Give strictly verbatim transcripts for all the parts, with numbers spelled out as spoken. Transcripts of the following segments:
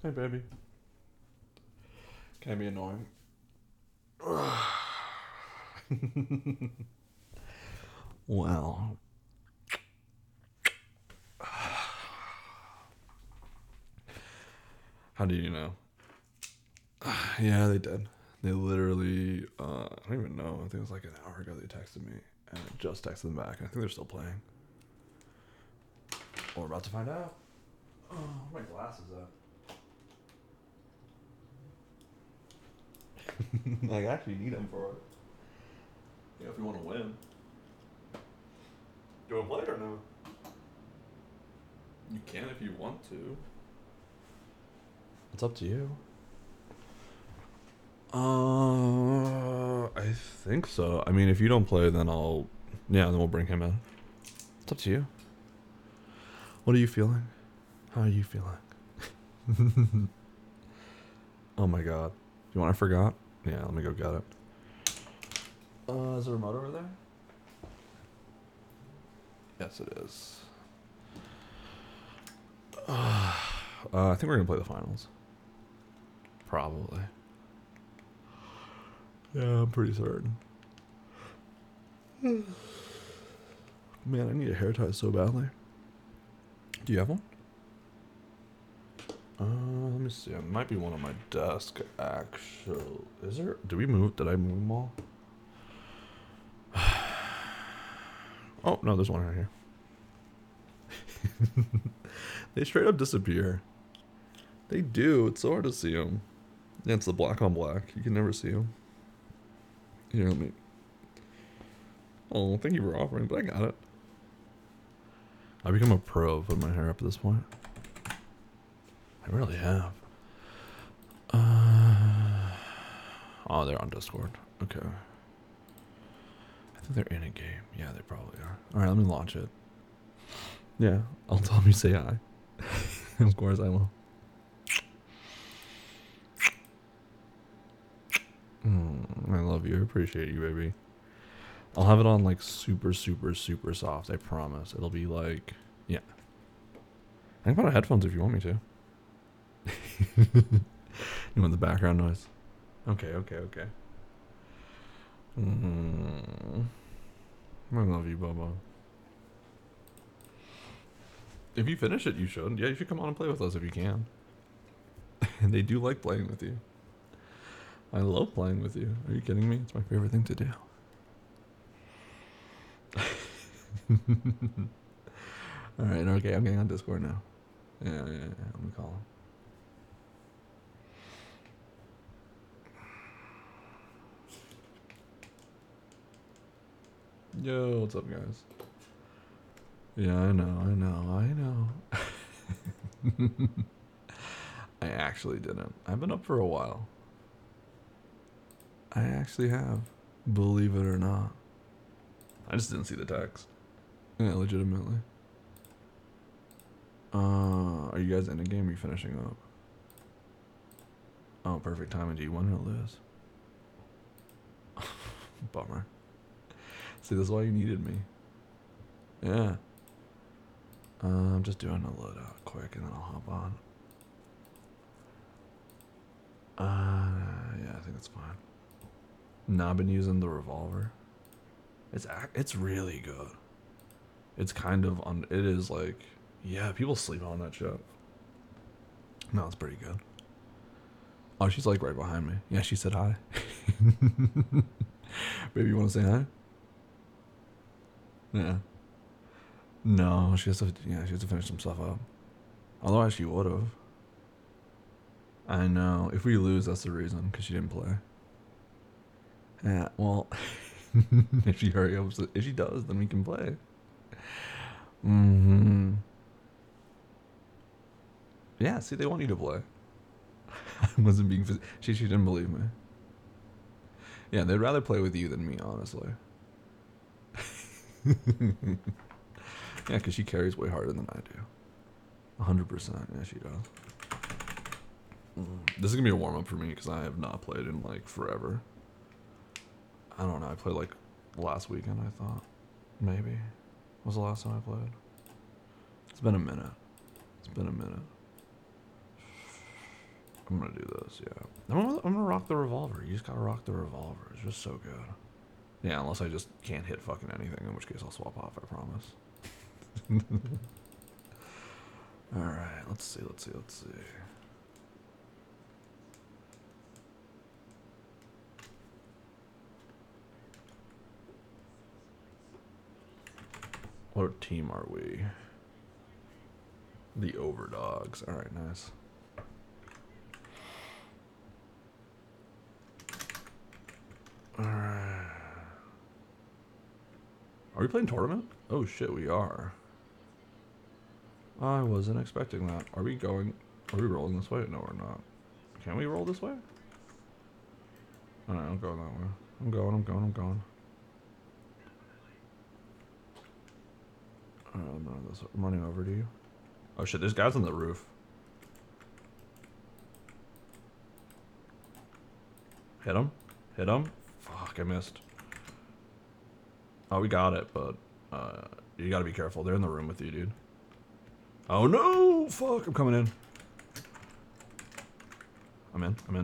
Hey, baby. Can I be annoying? Well, how do you know? Yeah, they did. They literally, uh, I don't even know. I think it was like an hour ago they texted me, and I just texted them back. And I think they're still playing. Well, we're about to find out. Oh, where are my glasses at? I actually need them for it. Yeah, if we want to win. Do you want to play or no? You can if you want to. It's up to you. Uh, I think so. I mean, if you don't play, then I'll, yeah, then we'll bring him in. It's up to you. What are you feeling? How are you feeling? Oh my god. You want I forgot? Yeah, let me go get it. Uh, is the remote over there? Yes, it is. Uh, I think we're gonna play the finals. Probably. Yeah, I'm pretty certain. Man, I need a hair tie so badly. Do you have one? Uh, let me see. It might be one on my desk, actually. Is there? Did we move? Did I move them all? Oh, no, there's one right here. They straight up disappear. They do. It's so hard to see them. Yeah, it's the black on black. You can never see them. Here, let me. Oh, thank you for offering, but I got it. I've become a pro of putting my hair up at this point. I really have. Uh, oh, they're on Discord. Okay. I think they're in a game. Yeah, they probably are. Alright, let me launch it. Yeah, I'll tell them you say hi. Of course I will. Mm, I love you. I appreciate you, baby. I'll have it on like super, super, super soft. I promise. It'll be like, yeah. I can put on headphones if you want me to. You want the background noise? Okay, okay, okay. Mm, I love you, Bubba. If you finish it, you should. Yeah, you should come on and play with us if you can. And they do like playing with you. I love playing with you. Are you kidding me? It's my favorite thing to do. Alright, okay, I'm getting on Discord now. Yeah, yeah, yeah. Let me call him. Yo, what's up, guys? Yeah, I know, I know, I know. I actually didn't. I've been up for a while. I actually have. Believe it or not. I just didn't see the text. Yeah, legitimately. Uh, are you guys in a game or are you finishing up? Oh, perfect timing. Do you win or lose? Bummer. See, this is why you needed me. Yeah. Uh, I'm just doing a loadout quick and then I'll hop on. Uh, yeah, I think it's fine. No, I've been using the revolver. It's it's really good. It's kind of on. It is like, yeah, people sleep on that shit. No, it's pretty good. Oh, she's like right behind me. Yeah, she said hi. Baby, you want to say hi? Yeah. No, she has to. Yeah, she has to finish some stuff up. Otherwise, she would have. I know. If we lose, that's the reason, because she didn't play. Yeah. Well, if she hurry up, if she does, then we can play. Mm-hmm. Yeah. See, they want you to play. I wasn't being. She she didn't believe me. Yeah, they'd rather play with you than me, honestly. Yeah, because she carries way harder than I do. one hundred percent. Yeah, she does. Mm. This is going to be a warm up for me because I have not played in like forever. I don't know. I played like last weekend, I thought. Maybe. When was the last time I played? It's been a minute. It's been a minute. I'm gonna do this, yeah. I'm gonna, I'm gonna rock the revolver. You just gotta rock the revolver. It's just so good. Yeah, unless I just can't hit fucking anything, in which case I'll swap off, I promise. Alright, let's see, let's see, let's see. What team are we? The Overdogs. Alright, nice. Alright. Are we playing tournament? Oh shit, we are. I wasn't expecting that. Are we going... Are we rolling this way? No, we're not. Can we roll this way? Alright, I'm going that way. I'm going, I'm going, I'm going. Alright, I'm running this. I'm running over to you. Oh shit, there's guys on the roof. Hit him. Hit him. Fuck, I missed. Oh, we got it, but uh, you gotta be careful. They're in the room with you, dude. Oh no! Fuck, I'm coming in. I'm in, I'm in.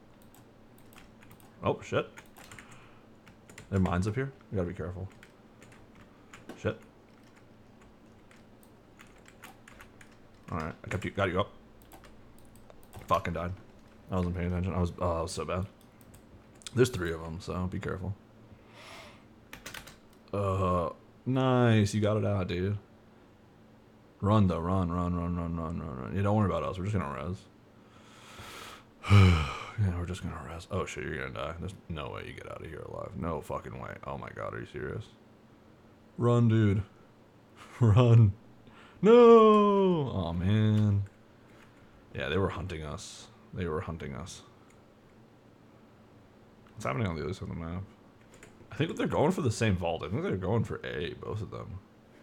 Oh, shit. There are mines up here. You gotta be careful. Shit. Alright, I kept you, got you up. Fucking died. I wasn't paying attention. I was, oh, that was so bad. There's three of them, so be careful. Uh, nice. You got it out, dude. Run, though. Run, run, run, run, run, run, run. Yeah, don't worry about us. We're just gonna res. Yeah, we're just gonna res. Oh, shit, you're gonna die. There's no way you get out of here alive. No fucking way. Oh, my God. Are you serious? Run, dude. Run. No! Oh, man. Yeah, they were hunting us. They were hunting us. What's happening on the other side of the map? I think that they're going for the same vault. I think they're going for A, both of them.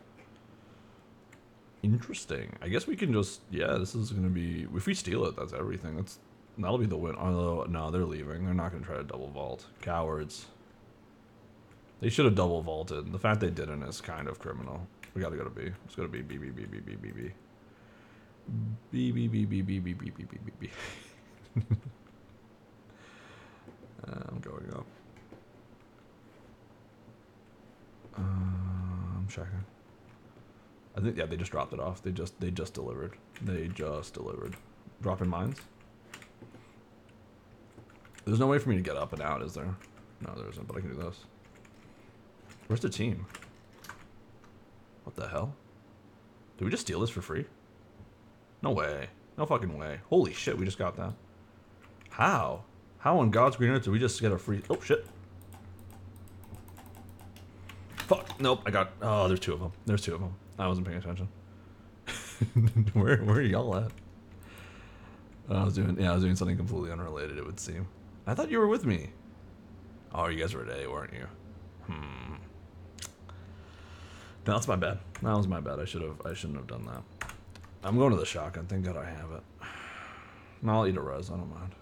Interesting. I guess we can just... Yeah, this is going to be... If we steal it, that's everything. That's That'll be the win. Although, no, they're leaving. They're not going to try to double vault. Cowards. They should have double vaulted. The fact they didn't is kind of criminal. We gotta go to B. Let's go to B, B, B, B, B, B, B, B. B, B, B, B, B, B, B, B, B, B, B. I'm going up. Uh, I'm checking. I think, yeah, they just dropped it off. They just, they just delivered. They just delivered. Dropping mines? There's no way for me to get up and out, is there? No, there isn't, but I can do this. Where's the team? What the hell? Did we just steal this for free? No way. No fucking way. Holy shit, we just got that. How? How on God's green earth did we just get a free... Oh, shit. Fuck. Nope, I got... Oh, there's two of them. There's two of them. I wasn't paying attention. where, where are y'all at? I was doing... Yeah, I was doing something completely unrelated, it would seem. I thought you were with me. Oh, you guys were at A, weren't you? Hmm. No, that's my bad. That was my bad. I should have. I shouldn't have done that. I'm going to the shotgun. Thank God I have it. No, I'll eat a res. I don't mind.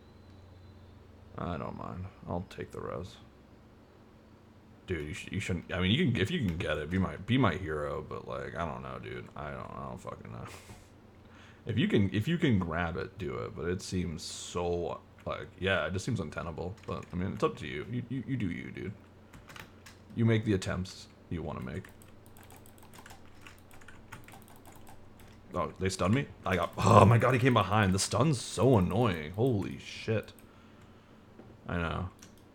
I don't mind. I'll take the res. Dude, you, sh you shouldn't. I mean, you can if you can get it. Be my be my hero. But like, I don't know, dude. I don't. I don't fucking know. If you can if you can grab it, do it. But it seems so like yeah, it just seems untenable. But I mean, it's up to you. You you, you do you, dude. You make the attempts you want to make. Oh, they stunned me? I got... Oh my God, he came behind. The stun's so annoying. Holy shit. I know.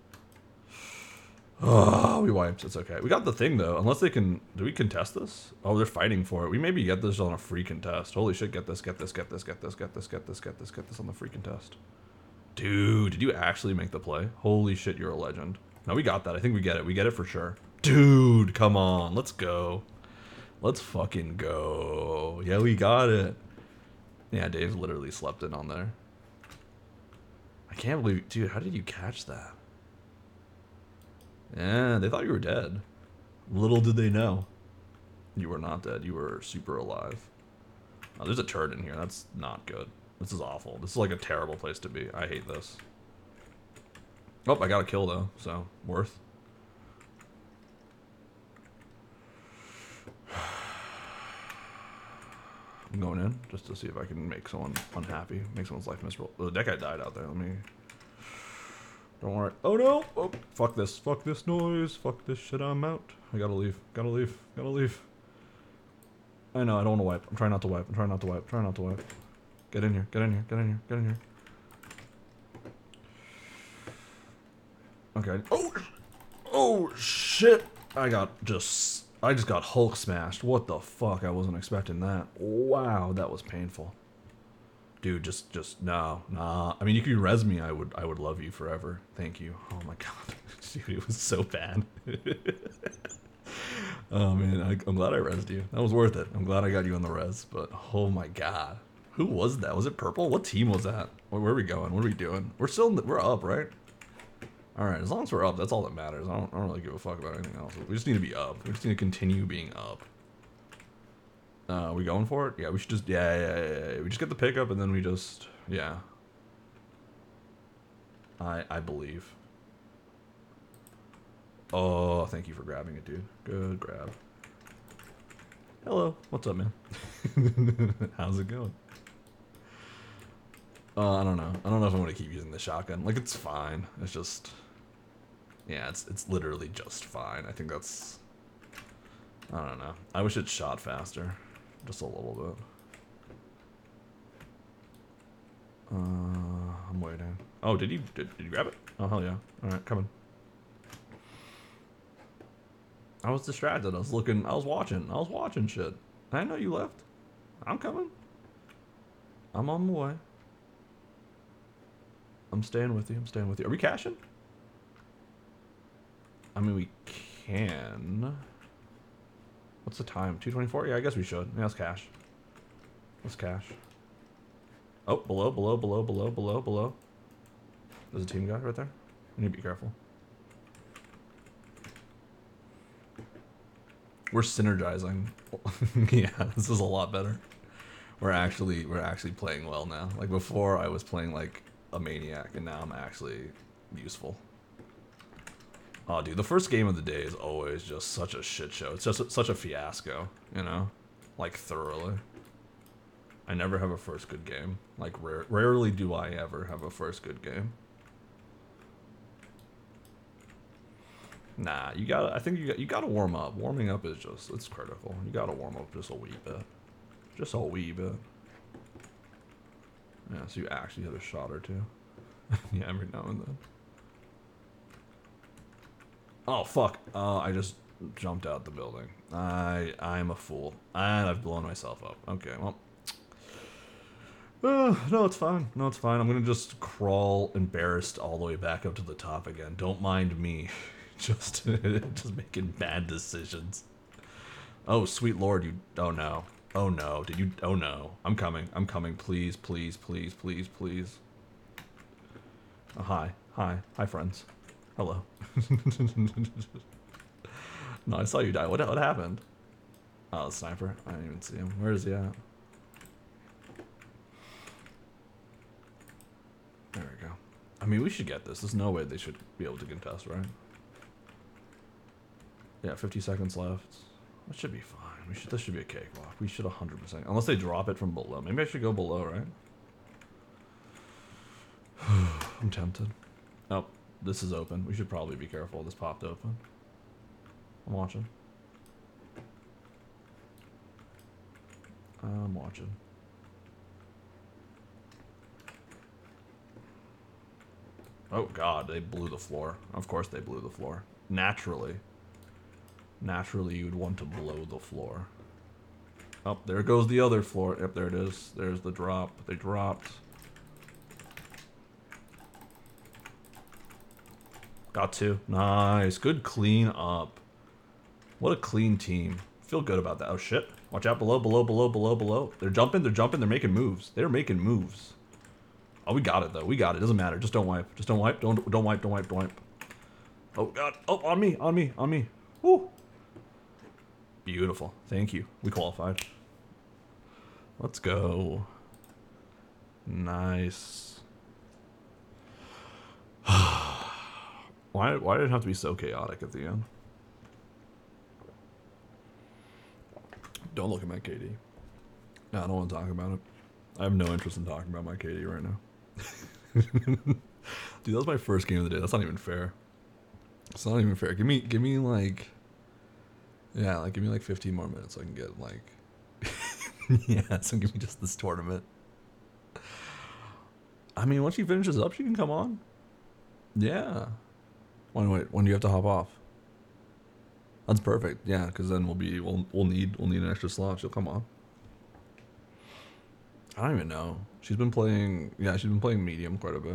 Oh, we wiped. It's okay. We got the thing, though. Unless they can... Do we contest this? Oh, they're fighting for it. We maybe get this on a free contest. Holy shit, get this, get this, get this, get this, get this, get this, get this, get this on the free contest. Dude, did you actually make the play? Holy shit, you're a legend. No, we got that. I think we get it. We get it for sure. Dude, come on. Let's go. Let's fucking go. Yeah, we got it. Yeah, Dave literally slept in on there. I can't believe... Dude, how did you catch that? Yeah, they thought you were dead. Little did they know. You were not dead. You were super alive. Oh, there's a turret in here. That's not good. This is awful. This is like a terrible place to be. I hate this. Oh, I got a kill, though. So, worth. I'm going in just to see if I can make someone unhappy, make someone's life miserable. Oh, that guy died out there. Let me. Don't worry. Oh no! Oh, fuck this. Fuck this noise. Fuck this shit. I'm out. I gotta leave. Gotta leave. Gotta leave. I know. I don't want to wipe. I'm trying not to wipe. I'm trying not to wipe. I'm trying not to wipe. Get in here. Get in here. Get in here. Get in here. Okay. Oh! Oh, shit! I got just... I just got Hulk smashed. What the fuck? I wasn't expecting that. Wow, that was painful. Dude, just, just, no, nah. I mean, you could res me, I would, I would love you forever. Thank you. Oh my god. Dude, it was so bad. Oh man, I, I'm glad I resed you. That was worth it. I'm glad I got you on the res, but oh my god. Who was that? Was it purple? What team was that? Where, where are we going? What are we doing? We're still, in the, we're up, right? Alright, as long as we're up, that's all that matters. I don't, I don't really give a fuck about anything else. We just need to be up. We just need to continue being up. Uh, are we going for it? Yeah, we should just, yeah, yeah, yeah, yeah. We just get the pickup and then we just, yeah. I, I believe. Oh, thank you for grabbing it, dude. Good grab. Hello. What's up, man? How's it going? Uh, I don't know. I don't know if I'm going to keep using the shotgun. Like, it's fine. It's just, yeah, it's, it's literally just fine. I think that's, I don't know. I wish it shot faster. Just a little bit. Uh, I'm waiting. Oh, did you did, did you grab it? Oh hell yeah! All right, coming. I was distracted. I was looking. I was watching. I was watching shit. I know you left. I'm coming. I'm on my way. I'm staying with you. I'm staying with you. Are we cashing? I mean, we can. What's the time? two twenty-four? Yeah, I guess we should. Yeah, let's cash. Let's cash. Oh, below, below, below, below, below, below. There's a team guy right there. We need to be careful. We're synergizing. Yeah, this is a lot better. We're actually, we're actually playing well now. Like before, I was playing like a maniac, and now I'm actually useful. Oh, dude, the first game of the day is always just such a shit show. It's just a, such a fiasco, you know? Like, thoroughly. I never have a first good game. Like, rare, rarely do I ever have a first good game. Nah, you gotta, I think you got, you gotta warm up. Warming up is just, it's critical. You gotta warm up just a wee bit. Just a wee bit. Yeah, so you actually hit a shot or two. Yeah, every now and then. Oh, fuck. Uh, I just jumped out the building. I, I'm a fool. And I've blown myself up. Okay, well. Uh, no, it's fine. No, it's fine. I'm gonna just crawl embarrassed all the way back up to the top again. Don't mind me. Just, just making bad decisions. Oh, sweet lord, you... Oh, no. Oh, no. Did you... Oh, no. I'm coming. I'm coming. Please, please, please, please, please. Oh, hi. Hi. Hi, friends. Hello. No, I saw you die. What, what happened? Oh, the sniper. I didn't even see him. Where is he at? There we go. I mean, we should get this. There's no way they should be able to contest, right? Yeah, fifty seconds left. That should be fine. We should. This should be a cakewalk. We should one hundred percent. Unless they drop it from below. Maybe I should go below, right? I'm tempted. Oh, this is open. We should probably be careful. This popped open. I'm watching. I'm watching. Oh god, they blew the floor. Of course they blew the floor. Naturally. Naturally you'd want to blow the floor. Oh, there goes the other floor. Yep, there it is. There's the drop. They dropped. Got two. Nice. Good clean up. What a clean team. Feel good about that. Oh shit. Watch out below, below, below, below, below. They're jumping, they're jumping, they're making moves. They're making moves. Oh, we got it though. We got it. Doesn't matter. Just don't wipe. Just don't wipe. Don't don't wipe. Don't wipe. Don't wipe. Oh god. Oh, on me. On me. On me. Woo. Beautiful. Thank you. We qualified. Let's go. Nice. why why did it have to be so chaotic at the end? Don't look at my K D. No, I don't want to talk about it. I have no interest in talking about my K D right now. Dude, that was my first game of the day. That's not even fair. It's not even fair. Give me, give me like, yeah, like give me like fifteen more minutes so I can get like, yeah, so give me just this tournament. I mean, once she finishes up, she can come on. Yeah. When wait, when do you have to hop off? That's perfect. Yeah, because then we'll be we'll we'll need we'll need an extra slot. She'll come on. I don't even know. She's been playing. Yeah, she's been playing medium quite a bit.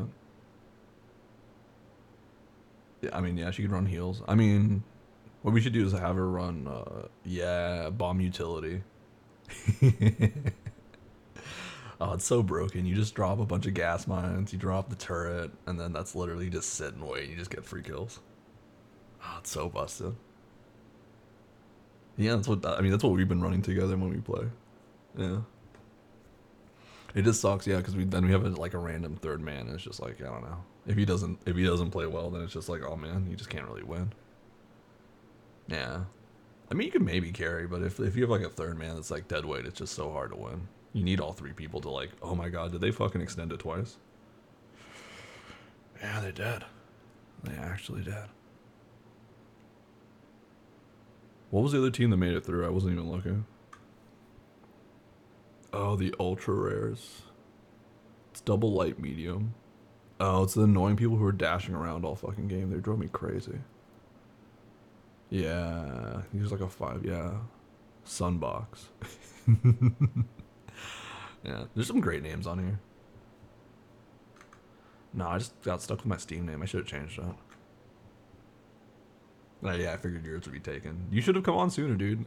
Yeah, I mean, yeah, she could run heals. I mean, what we should do is have her run. Uh, yeah, bomb utility. Oh, it's so broken. You just drop a bunch of gas mines, you drop the turret, and then that's literally just sit and wait. You just get free kills. Oh, it's so busted. Yeah, that's what I mean. That's what we've been running together when we play. Yeah. It just sucks, yeah, because we then we have a, like a random third man. And it's just like I don't know. If he doesn't if he doesn't play well, then it's just like oh man, you just can't really win. Yeah. I mean, you can maybe carry, but if if you have like a third man that's like dead weight, it's just so hard to win. You need all three people to like, oh my god, did they fucking extend it twice? Yeah, they did. They actually did. What was the other team that made it through? I wasn't even looking. Oh, the ultra rares. It's double light medium. Oh, it's the annoying people who are dashing around all fucking game. They drove me crazy. Yeah, he was like a five. Yeah, Sunbox. Yeah, there's some great names on here. No, I just got stuck with my Steam name. I should have changed that. Uh, yeah, I figured yours would be taken. You should have come on sooner, dude.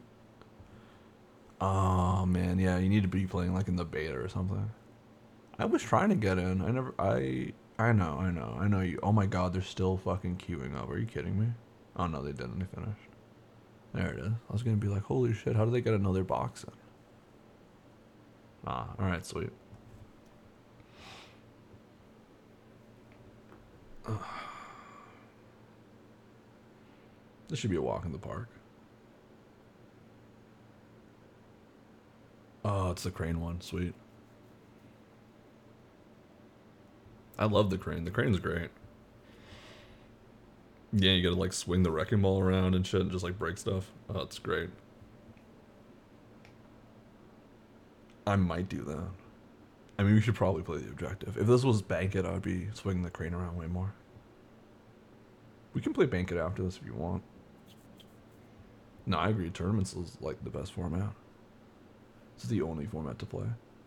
Oh man, yeah, you need to be playing like in the beta or something. I was trying to get in. I never. I. I know. I know. I know you. Oh my god, they're still fucking queuing up. Are you kidding me? Oh no, they didn't. They finished. There it is. I was gonna be like, holy shit, how do they get another box in? Ah, alright, sweet. This should be a walk in the park. Oh, it's the crane one. Sweet. I love the crane. The crane's great. Yeah, you gotta like swing the wrecking ball around and shit and just like break stuff. Oh, it's great. I might do that. I mean, we should probably play the objective. If this was Bank It, I would be swinging the crane around way more. We can play Bank It after this if you want. No, I agree. Tournaments is like the best format. This is the only format to play.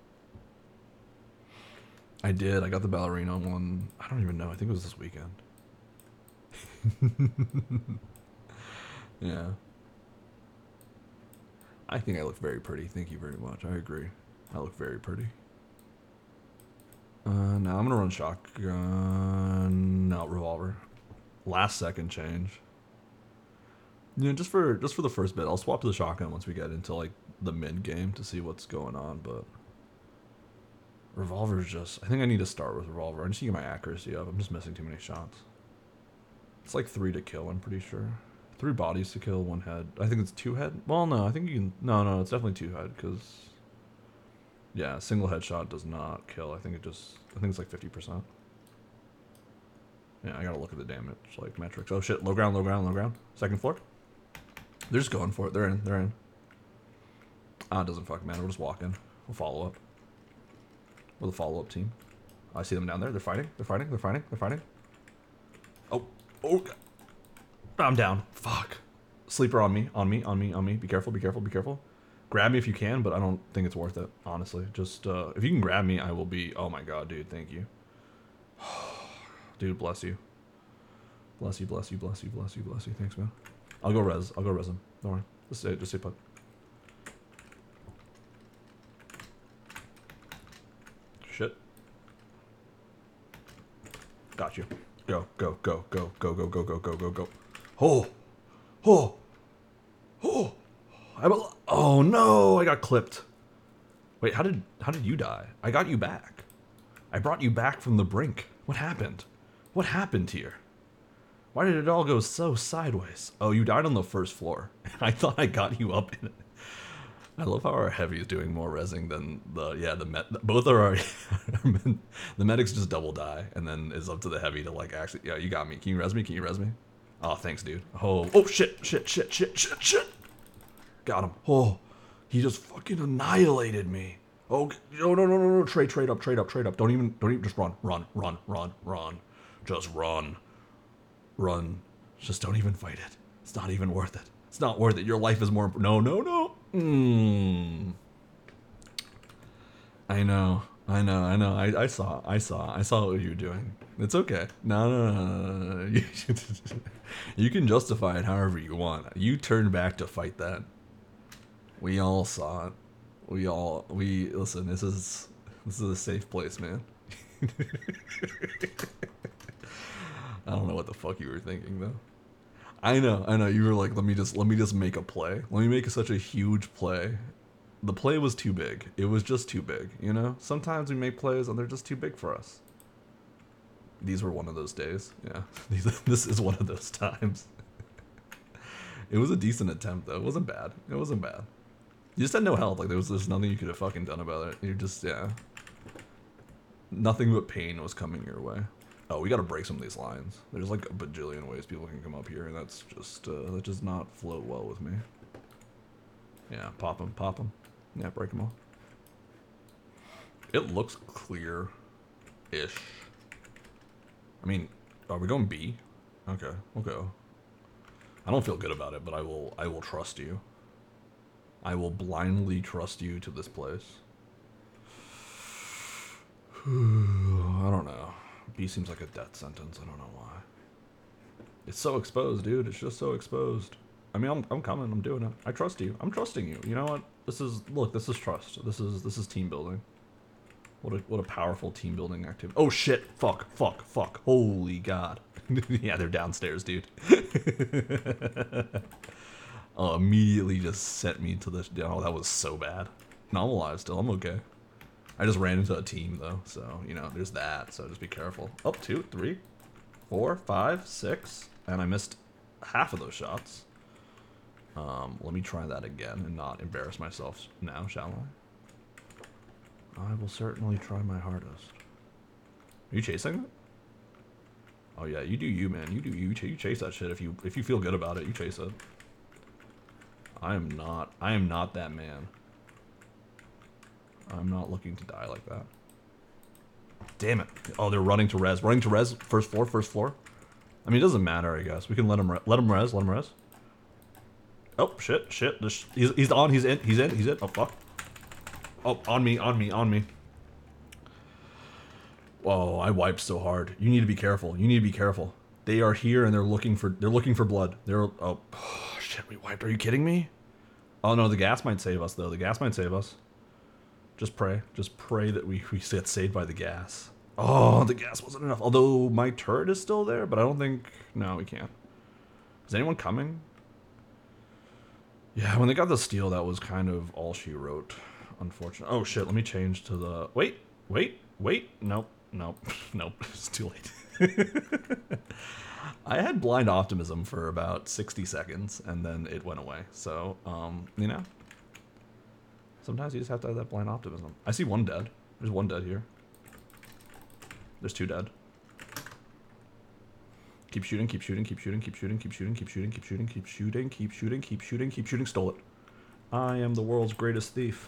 I did. I got the ballerina one. I don't even know. I think it was this weekend. Yeah. I think I look very pretty. Thank you very much. I agree. I look very pretty. Uh, now I'm gonna run shotgun. No, revolver. Last second change. Yeah, just for just for the first bit. I'll swap to the shotgun once we get into like the mid game to see what's going on. But revolver's just. I think I need to start with revolver. I just need to get my accuracy up. I'm just missing too many shots. It's like three to kill. I'm pretty sure. Three bodies to kill, one head. I think it's two head. Well, no, I think you can. No, no, it's definitely two head because. Yeah, single headshot does not kill. I think it just. I think it's like fifty percent. Yeah, I gotta look at the damage like metrics. Oh shit! Low ground, low ground, low ground. Second floor. They're just going for it. They're in. They're in. Ah, it doesn't fucking matter. We'll just walk in. We'll follow up. We're the follow up team. I see them down there. They're fighting. They're fighting. They're fighting. They're fighting. Oh. Oh. I'm down. Fuck. Sleeper on me. On me. On me. On me. Be careful. Be careful. Be careful. Grab me if you can, but I don't think it's worth it. Honestly, just uh, if you can grab me, I will be. Oh my god, dude. Thank you. Dude, bless you. Bless you. Bless you. Bless you. Bless you. Bless you. Thanks, man. I'll go res. I'll go res him. Don't worry. Just stay. Just stay put. Shit. Got you. Go, go, go, go, go, go, go, go, go, go, go. Oh, oh, oh. I'm a, oh no! I got clipped. Wait, how did how did you die? I got you back. I brought you back from the brink. What happened? What happened here? Why did it all go so sideways? Oh, you died on the first floor. I thought I got you up in it. I love how our heavy is doing more resing than the yeah the med. Both are our the medics just double die, and then it's up to the heavy to like actually yeah you got me. Can you res me? Can you res me? Oh thanks, dude. Oh oh shit shit shit shit shit shit. Got him. Oh, he just fucking annihilated me. Oh no no no no no trade trade up trade up trade up. Don't even don't even just run run run run run. Just run run. Just don't even fight it. It's not even worth it. It's not worth it. Your life is more. No no no. Mm. I know, I know, I know. I, I saw, I saw, I saw what you were doing. It's okay. No, no, no, no, no, no. You, you can justify it however you want. You turned back to fight that. We all saw it. We all, we listen. This is, this is a safe place, man. I don't know what the fuck you were thinking though. I know, I know. You were like, let me just, let me just make a play. Let me make such a huge play. The play was too big. It was just too big, you know? Sometimes we make plays and they're just too big for us. These were one of those days. Yeah, These, this is one of those times. It was a decent attempt though. It wasn't bad. It wasn't bad. You just had no health. Like there was, there's nothing you could have fucking done about it. You're just, yeah. Nothing but pain was coming your way. Oh, we gotta break some of these lines. There's like a bajillion ways people can come up here, and that's just, uh, that does not float well with me. Yeah, pop them, pop them. Yeah, break them all. It looks clear-ish. I mean, are we going B? Okay, we'll go. I don't feel good about it, but I will, I will trust you. I will blindly trust you to this place. I don't know. B seems like a death sentence. I don't know why. It's so exposed, dude. It's just so exposed. I mean, I'm, I'm coming. I'm doing it. I trust you. I'm trusting you. You know what? This is look. This is trust. This is this is team building. What a what a powerful team building activity. Oh shit! Fuck! Fuck! Fuck! Holy god! Yeah, they're downstairs, dude. Oh, immediately just sent me to this. Oh, that was so bad. No, I'm alive still. I'm okay. I just ran into a team though, so you know, there's that. So just be careful. Oh, two, three, four, five, six, and I missed half of those shots. Um, let me try that again and not embarrass myself now, shall I? I will certainly try my hardest. Are you chasing it? Oh yeah, you do you, man. You do you. You chase that shit if you if you feel good about it. You chase it. I am not. I am not that man. I'm not looking to die like that. Damn it. Oh, they're running to res. Running to res. First floor, first floor. I mean, it doesn't matter, I guess. We can let him, re let him res, let him res. Oh, shit, shit. Sh he's, he's on, he's in, he's in, he's in. Oh, fuck. Oh, on me, on me, on me. Whoa, I wiped so hard. You need to be careful. You need to be careful. They are here and they're looking for, they're looking for blood. They're, oh, oh shit, we wiped. Are you kidding me? Oh, no, the gas might save us, though. The gas might save us. Just pray. Just pray that we, we get saved by the gas. Oh, the gas wasn't enough. Although my turret is still there, but I don't think... No, we can't. Is anyone coming? Yeah, when they got the steel, that was kind of all she wrote. Unfortunately. Oh, shit. Let me change to the... Wait. Wait. Wait. Nope. Nope. Nope. It's too late. I had blind optimism for about sixty seconds, and then it went away. So, um, you know... Sometimes you just have to have that blind optimism. I see one dead. There's one dead here. There's two dead. Keep shooting, keep shooting, keep shooting, keep shooting, keep shooting, keep shooting, keep shooting, keep shooting, keep shooting, keep shooting, keep shooting. Stole it. I am the world's greatest thief.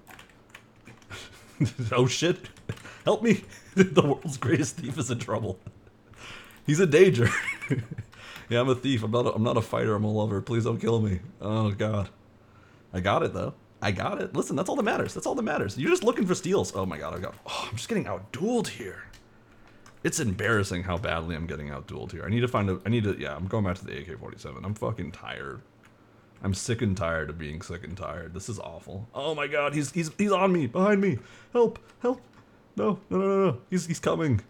Oh shit. Help me. The world's greatest thief is in trouble. He's in danger. Yeah, I'm a thief. I'm not a, I'm not a fighter. I'm a lover. Please don't kill me. Oh god. I got it though. I got it. Listen, that's all that matters. That's all that matters. You're just looking for steals. Oh my god, I got... Oh, I'm just getting out-dueled here. It's embarrassing how badly I'm getting out-dueled here. I need to find a... I need to... Yeah, I'm going back to the A K forty-seven. I'm fucking tired. I'm sick and tired of being sick and tired. This is awful. Oh my god, he's he's he's on me. Behind me. Help. Help. No, no, no, no, no. He's, he's coming.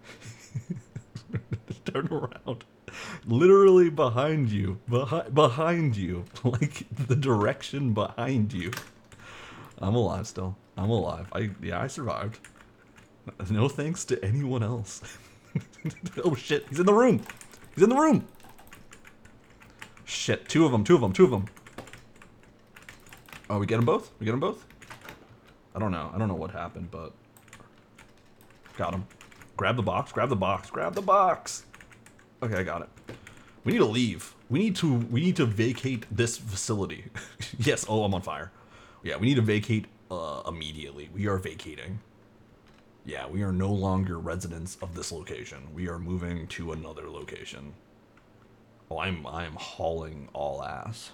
Turn around. Literally behind you. Behind, behind you. Like, the direction behind you. I'm alive still. I'm alive. I yeah, I survived. No thanks to anyone else. Oh shit, he's in the room. He's in the room. Shit, two of them, two of them, two of them. Oh, we get them both? We get them both? I don't know. I don't know what happened, but... Got him. Grab the box. Grab the box. Grab the box. Okay, I got it. We need to leave. We need to we need to vacate this facility. Yes. Oh, I'm on fire. Yeah, we need to vacate uh, immediately. We are vacating. Yeah, we are no longer residents of this location. We are moving to another location. Oh, I'm I am hauling all ass.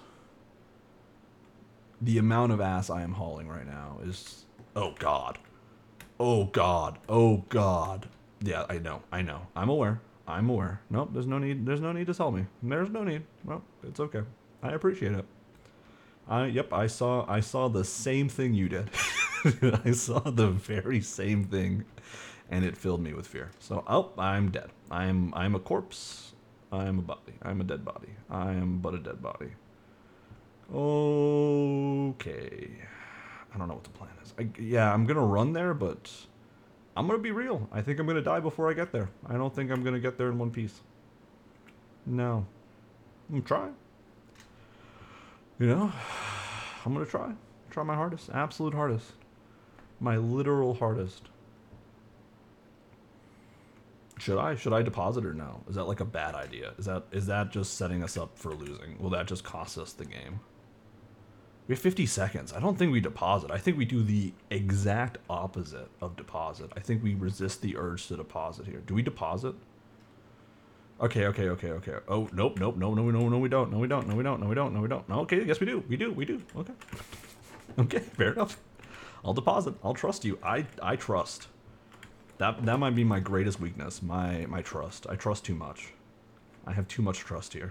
The amount of ass I am hauling right now is... Oh, God. Oh, God. Oh, God. Yeah, I know. I know. I'm aware. I'm aware. Nope, there's no need. There's no need to tell me. There's no need. Well, it's okay. I appreciate it. I, yep, I saw, I saw the same thing you did. I saw the very same thing, and it filled me with fear. So, oh, I'm dead. I'm, I'm a corpse. I'm a body. I'm a dead body. I am but a dead body. Okay. I don't know what the plan is. I, yeah, I'm gonna run there, but I'm gonna be real. I think I'm gonna die before I get there. I don't think I'm gonna get there in one piece. No. I'm trying. You know? I'm gonna try. Try my hardest. Absolute hardest. My literal hardest. Should I? Should I deposit or no? Is that like a bad idea? Is that is that just setting us up for losing? Will that just cost us the game? We have fifty seconds. I don't think we deposit. I think we do the exact opposite of deposit. I think we resist the urge to deposit here. Do we deposit? Okay, okay, okay, okay. Oh, nope, nope, no, no, no, no, we don't. No, we don't. No, we don't. No, we don't. No, we don't. No, okay, yes, we do. We do. We do. Okay. Okay, fair enough. I'll deposit. I'll trust you. I I trust. That that might be my greatest weakness. My my trust. I trust too much. I have too much trust here.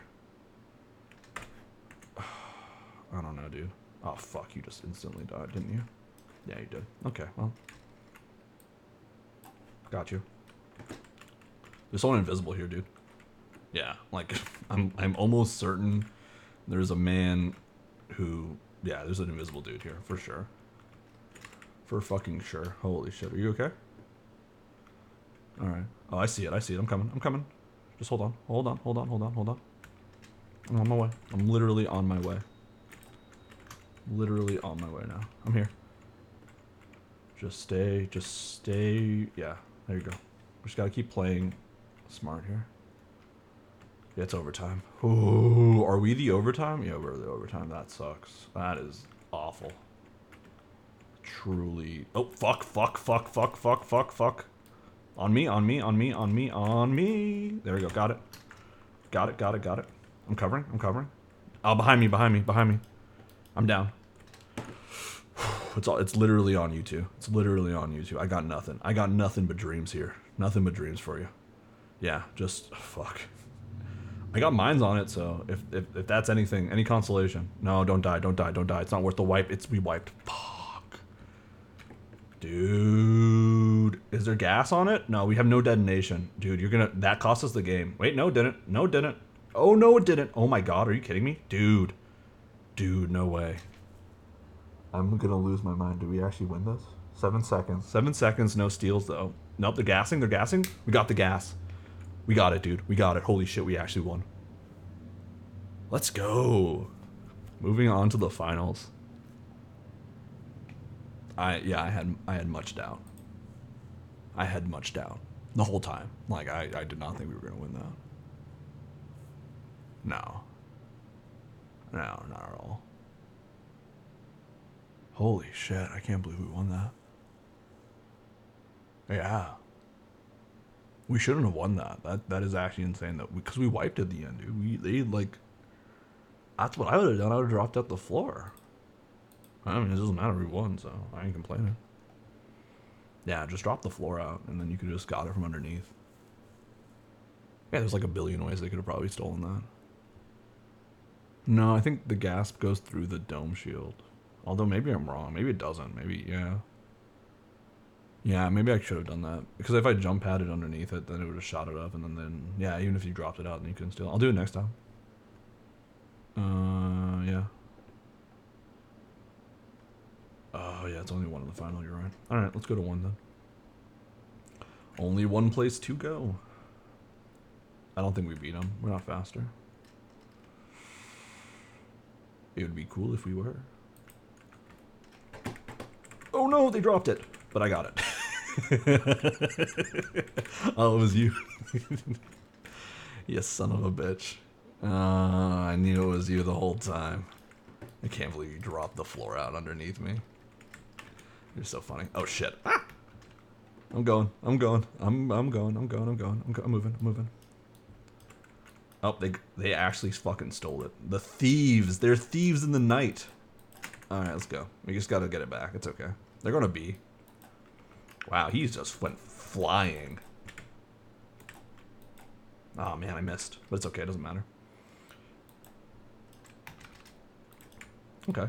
I don't know, dude. Oh, fuck, you just instantly died, didn't you? Yeah, you did. Okay, well. Got you. There's someone invisible here, dude. Yeah, like, I'm I'm almost certain there's a man who... Yeah, there's an invisible dude here, for sure. For fucking sure. Holy shit, are you okay? Alright. Oh, I see it, I see it. I'm coming, I'm coming. Just hold on, hold on, hold on, hold on, hold on. I'm on my way. I'm literally on my way. Literally on my way now. I'm here. Just stay, just stay. Yeah, there you go. We just gotta keep playing smart here. Yeah, it's overtime. Ooh, are we the overtime? Yeah, we're the overtime. That sucks. That is awful. Truly. Oh, fuck, fuck, fuck, fuck, fuck, fuck, fuck. On me, on me, on me, on me, on me. There we go. Got it. Got it, got it, got it. I'm covering, I'm covering. Oh, behind me, behind me, behind me. I'm down. It's all, it's literally on you two. It's literally on you two. I got nothing. I got nothing but dreams here. Nothing but dreams for you. Yeah, just, fuck. I got mines on it, so if, if, if that's anything, any consolation. No, don't die, don't die, don't die. It's not worth the wipe. It's, we wiped. Fuck. Dude. Is there gas on it? No, we have no detonation. Dude, you're gonna, that cost us the game. Wait, no, it didn't. No, it didn't. Oh, no, it didn't. Oh my god, are you kidding me? Dude. Dude, no way. I'm gonna lose my mind. Do we actually win this? Seven seconds. Seven seconds, no steals though. Nope, they're gassing, they're gassing. We got the gas. We got it, dude. We got it. Holy shit, we actually won. Let's go. Moving on to the finals. I, yeah, I had, I had much doubt. I had much doubt. The whole time. Like, I, I did not think we were gonna win that. No. No, not at all. Holy shit, I can't believe we won that. Yeah. We shouldn't have won that. That that is actually insane that because we, we wiped at the end, dude. We they like that's what I would have done. I would have dropped out the floor. I mean, it doesn't matter, we won, so I ain't complaining. Yeah, just drop the floor out and then you could have just got it from underneath. Yeah, there's like a billion ways they could have probably stolen that. No, I think the gas goes through the dome shield. Although maybe I'm wrong. Maybe it doesn't. Maybe, yeah. Yeah, maybe I should have done that. Because if I jump padded underneath it, then it would have shot it up. And then, then yeah, even if you dropped it out, then you couldn't steal it. I'll do it next time. Uh, yeah. Oh, yeah, it's only one in the final. You're right. All right, let's go to one then. Only one place to go. I don't think we beat them. We're not faster. It would be cool if we were. Oh no, they dropped it. But I got it. Oh, it was you. You son of a bitch. Uh, I knew it was you the whole time. I can't believe you dropped the floor out underneath me. You're so funny. Oh shit. Ah! I'm going. I'm going. I'm I'm going. I'm going. I'm going. I'm, go I'm moving. I'm moving. Oh, they they actually fucking stole it. The thieves. They're thieves in the night. All right, let's go. We just gotta get it back. It's okay. They're gonna be. Wow, he just went flying. Oh man, I missed. But it's okay. It doesn't matter. Okay.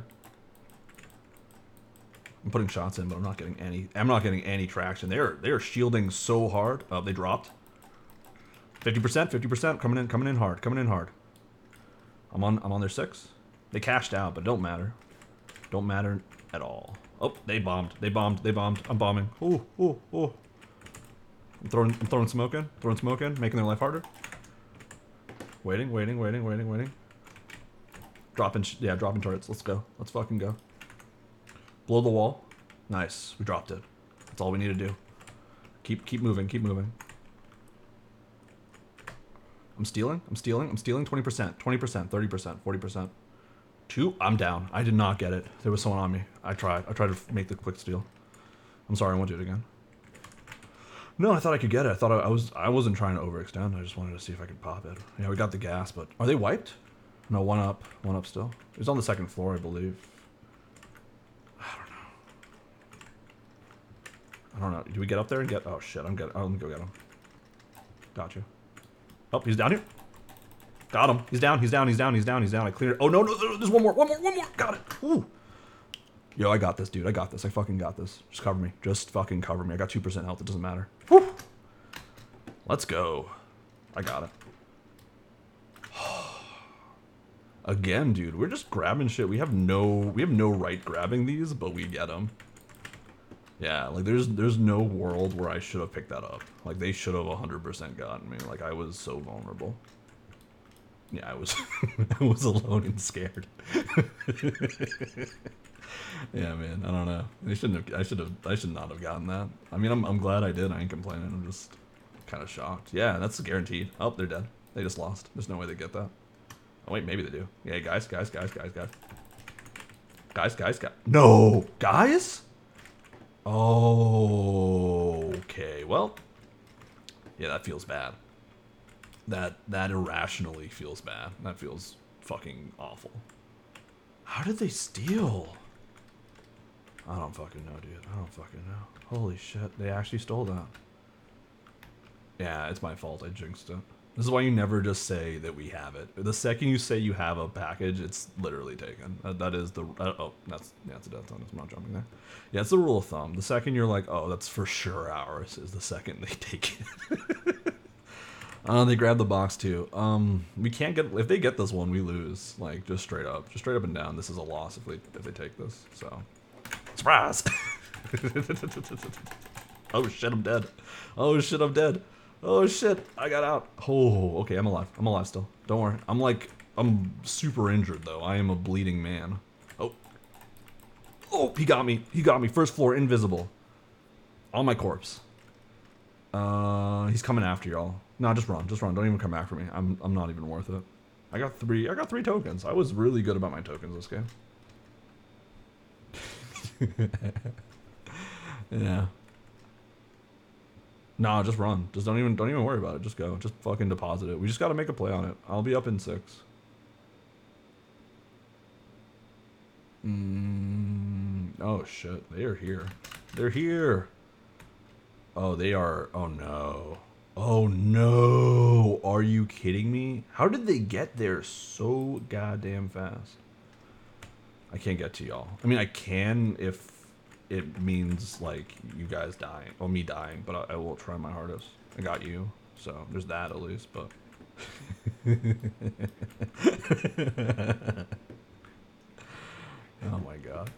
I'm putting shots in, but I'm not getting any. I'm not getting any traction. They're they're shielding so hard. Oh, they dropped. fifty percent, fifty percent coming in, coming in hard, coming in hard. I'm on. I'm on their six. They cashed out, but don't matter. Don't matter at all. Oh, they bombed. They bombed. They bombed. I'm bombing. Ooh, ooh, ooh. I'm throwing. I'm throwing smoke in. Throwing smoke in, making their life harder. Waiting, waiting, waiting, waiting, waiting. Dropping. Yeah, dropping turrets. Let's go. Let's fucking go. Blow the wall. Nice. We dropped it. That's all we need to do. Keep keep moving. Keep moving. I'm stealing. I'm stealing. I'm stealing. twenty percent. twenty percent. thirty percent. forty percent. Two. I'm down. I did not get it. There was someone on me. I tried. I tried to make the quick steal. I'm sorry. I won't do it again. No, I thought I could get it. I thought I, I was. I wasn't trying to overextend. I just wanted to see if I could pop it. Yeah, we got the gas, but are they wiped? No, one up. One up still. It was on the second floor, I believe. I don't know. I don't know. Do we get up there and get? Oh shit! I'm getting. Oh, let me go get him. Got you. Oh, he's down here. Got him. He's down. He's down. He's down. He's down. He's down. I cleared. Oh no, no, there's one more. One more. One more. Got it. Ooh. Yo, I got this, dude. I got this. I fucking got this. Just cover me. Just fucking cover me. I got two percent health. It doesn't matter. Woo. Let's go. I got it. Again, dude. We're just grabbing shit. We have no. We have no right grabbing these, but we get them. Yeah, like there's there's no world where I should have picked that up. Like they should have one hundred percent gotten me. Like I was so vulnerable. Yeah, I was I was alone and scared. Yeah, man, I don't know. I shouldn't have I should have I should not have gotten that. I mean, I'm I'm glad I did. I ain't complaining. I'm just kind of shocked. Yeah, that's guaranteed. Oh, they're dead. They just lost. There's no way they get that. Oh wait, maybe they do. Yeah, guys, guys, guys, guys, guys. Guys, guys, guys. No, guys? Oh, okay. Well, yeah, that feels bad. That that irrationally feels bad. That feels fucking awful. How did they steal? I don't fucking know, dude. I don't fucking know. Holy shit, they actually stole that. Yeah, it's my fault. I jinxed it. This is why you never just say that we have it. The second you say you have a package, it's literally taken. That, that is the... Uh, oh, that's yeah, it's a death zone. I'm not jumping there. Yeah, it's the rule of thumb. The second you're like, oh, that's for sure ours, is the second they take it. uh, they grab the box, too. Um, we can't get... If they get this one, we lose. Like, just straight up. Just straight up and down. This is a loss if they, if they take this. So... Surprise! Oh, shit, I'm dead. Oh, shit, I'm dead. Oh shit, I got out. Oh, okay, I'm alive. I'm alive still. Don't worry. I'm like, I'm super injured though. I am a bleeding man. Oh. Oh, he got me. He got me. First floor, invisible. On my corpse. Uh, he's coming after y'all. No, just run. Just run. Don't even come after me. I'm, I'm not even worth it. I got three, I got three tokens. I was really good about my tokens this game. Yeah. No, just run. Just don't even don't even worry about it. Just go. Just fucking deposit it. We just gotta make a play on it. I'll be up in six. Mm, oh shit. They are here. They're here. Oh, they are. Oh no. Oh no. Are you kidding me? How did they get there so goddamn fast? I can't get to y'all. I mean, I can if it means like you guys dying or me dying, but I, I will try my hardest. I got you, so there's that at least. But oh my god,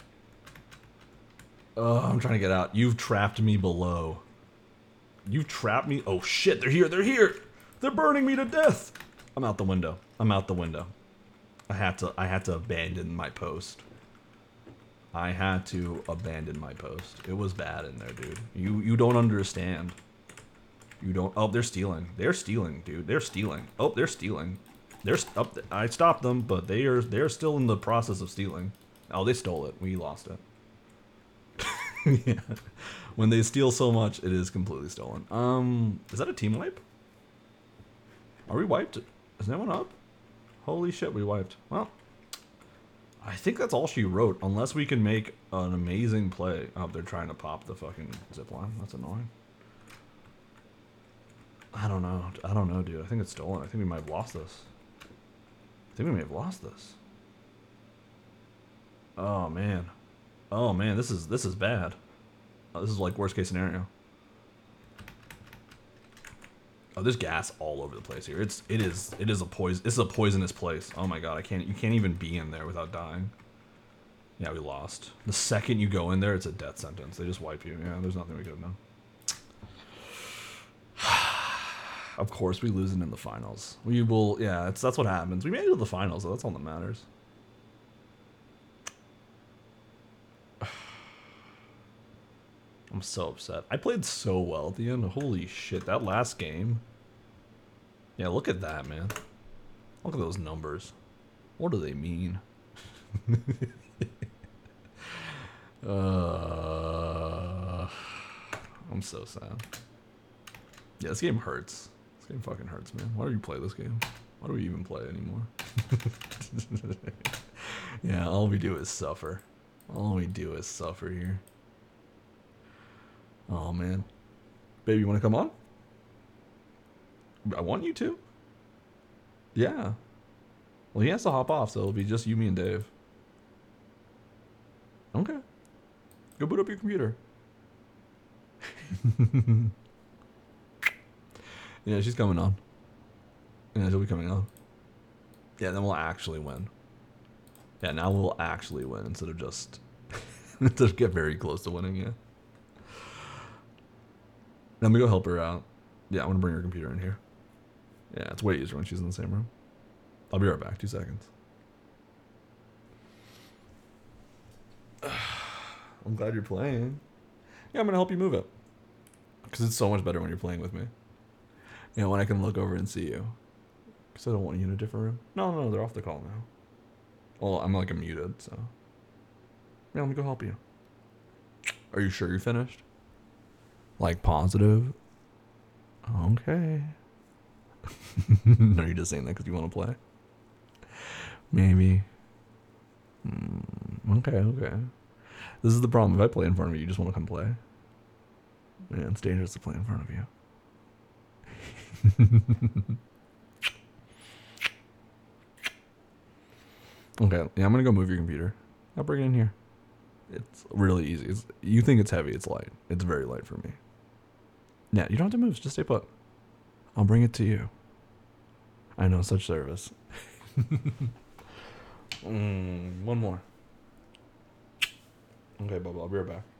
oh, I'm trying to get out. You've trapped me below. You've trapped me. Oh shit, they're here. They're here. They're burning me to death. I'm out the window. I'm out the window. I had to. I had to abandon my post. I had to abandon my post. It was bad in there, dude. You you don't understand. You don't. Oh, they're stealing. They're stealing, dude. They're stealing. Oh, they're stealing. They're up. I stopped them, but they are they're still in the process of stealing. Oh, they stole it. We lost it. Yeah. When they steal so much, it is completely stolen. Um, is that a team wipe? Are we wiped? Is anyone up? Holy shit, we wiped. Well, I think that's all she wrote, unless we can make an amazing play. Oh, they're trying to pop the fucking zipline. That's annoying. I don't know. I don't know, dude. I think it's stolen. I think we might have lost this. I think we may have lost this. Oh, man. Oh, man. This is this is bad. Oh, this is like worst case scenario. Oh, there's gas all over the place here. It's it is it is a poison. This is a poisonous place. Oh my god, I can't. You can't even be in there without dying. Yeah, we lost. The second you go in there, it's a death sentence. They just wipe you. Yeah, there's nothing we could have done. Of course, we losing in the finals. We will. Yeah, that's that's what happens. We made it to the finals, so that's all that matters. I'm so upset. I played so well at the end. Holy shit, that last game. Yeah, look at that, man. Look at those numbers. What do they mean? uh, I'm so sad. Yeah, this game hurts. This game fucking hurts, man. Why do you play this game? Why do we even play anymore? Yeah, all we do is suffer. All we do is suffer here. Oh, man. Baby, you want to come on? I want you to. Yeah. Well, he has to hop off, so it'll be just you, me, and Dave. Okay. Go boot up your computer. Yeah, she's coming on. Yeah, she'll be coming on. Yeah, then we'll actually win. Yeah, now we'll actually win instead of just... to get very close to winning, yeah. Let me go help her out. Yeah, I'm gonna bring her computer in here. Yeah, it's way easier when she's in the same room. I'll be right back. Two seconds. I'm glad you're playing. Yeah, I'm gonna help you move it. Because it's so much better when you're playing with me. You know, when I can look over and see you. Because I don't want you in a different room. No, no, they're off the call now. Well, I'm like muted, so. Yeah, let me go help you. Are you sure you're finished? Like positive? Okay. No, you're just saying that because you want to play? Maybe. Mm, okay, okay. This is the problem. If I play in front of you, you just want to come play. Yeah, it's dangerous to play in front of you. Okay, yeah, I'm going to go move your computer. I'll bring it in here. It's really easy. It's, you think it's heavy. It's light. It's very light for me. Yeah, you don't have to move. Just stay put. I'll bring it to you. I know, such service. mm, one more. Okay, Bubba, I'll be right back.